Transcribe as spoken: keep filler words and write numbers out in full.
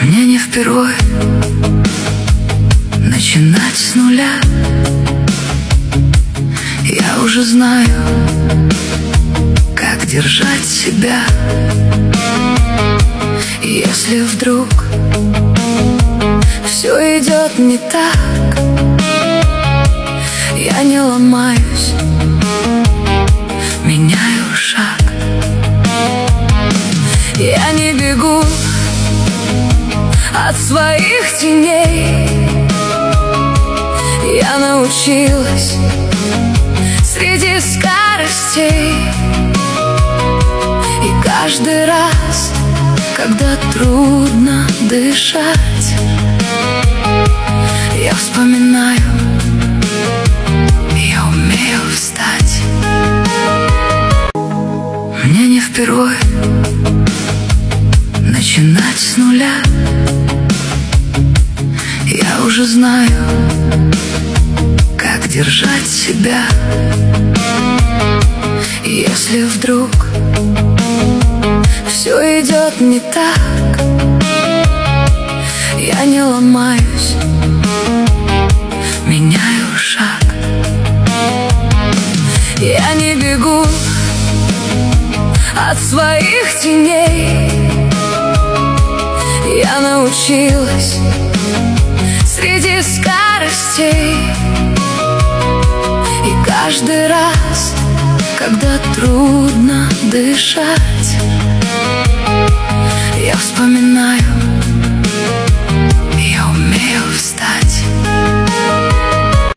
Мне не впервой начинать с нуля. Я уже знаю, как держать себя. И если вдруг все идет не так, я не ломаюсь, меняю шаг. Я не бегу от своих теней. Я научилась среди скоростей. И каждый раз, когда трудно дышать, я вспоминаю, я умею встать. Мне не впервой начинать с нуля. Я уже знаю, как держать себя. И если вдруг все идет не так, я не ломаюсь, меняю шаг. Я не бегу от своих теней. Я научилась среди скоростей. И каждый раз, когда трудно дышать, я вспоминаю,